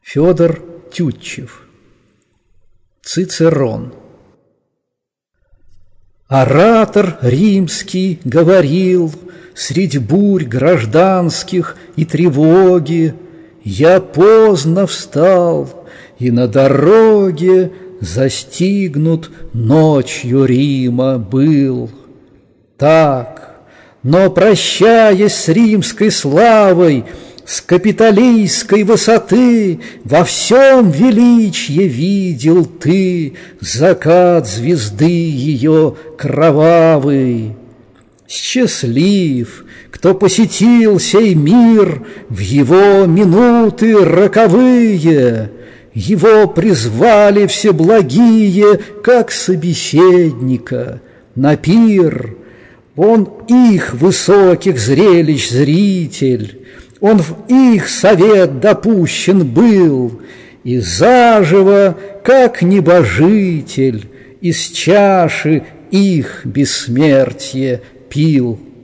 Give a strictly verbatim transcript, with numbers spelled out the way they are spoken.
Федор Тютчев. Цицерон. Оратор римский говорил средь бурь гражданских и тревоги: я поздно встал, и на дороге застигнут ночью Рима был. Так, но прощаясь с римской славой, с капитолийской высоты, во всем величье видел ты закат звезды ее кровавый. Счастлив, кто посетил сей мир в его минуты роковые, его призвали все благие, как собеседника, на пир. Он их высоких зрелищ зритель, он в их совет допущен был, и заживо, как небожитель, из чаши их бессмертие пил.